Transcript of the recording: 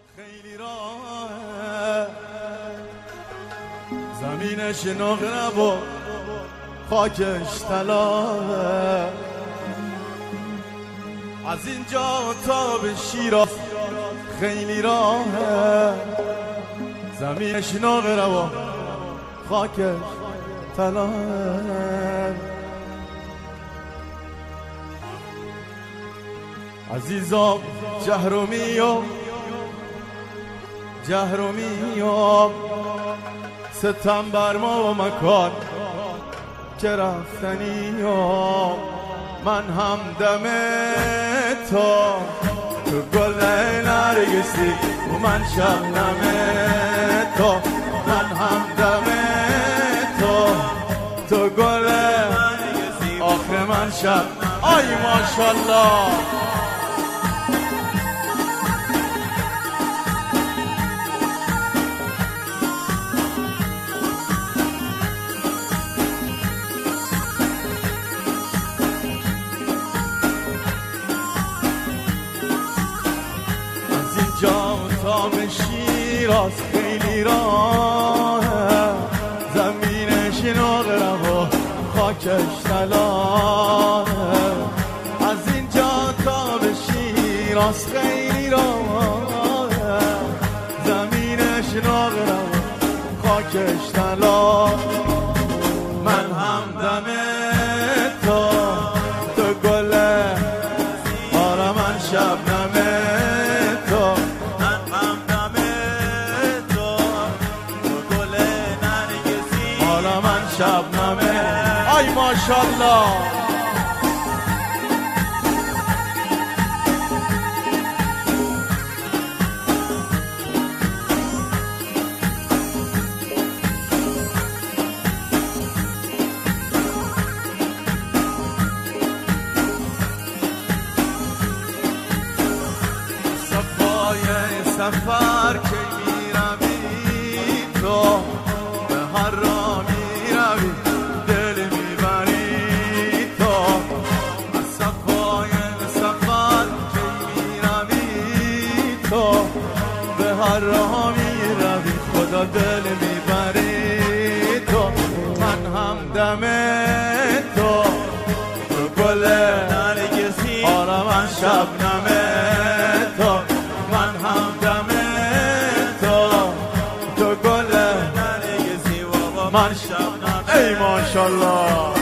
خیلی راه زمینش نقره و خاکش طلاه، از اینجا تا به شیراز خیلی راه زمینش نقره و خاکش طلاه. عزیزم جهرومیم ستم بر ما و مکان که رفتنیم، من هم دم تو گل نرگسی و من شبنم تو، من هم دم تو گل نرگسی آخر من شب. آی ماشالله جا تا به شیراز خیلی راه زمینش نقره و خاکش طلاه، از اینجا تا به شیراز خیلی راه زمینش نقره و خاکش طلاه. من هم دم تو گله آره من شبنمه شبنمه. آی ماشالله صفای سفر که میروی تو به هر را میروی دل میبری تو، از صفای سفر که میروی تو به هر را میروی خدا دل میبری تو، من هم دم تو گل نرگسی آره من شبنمه تو، من هم دم تو گل نرگسی من شبنم. ای ماشالله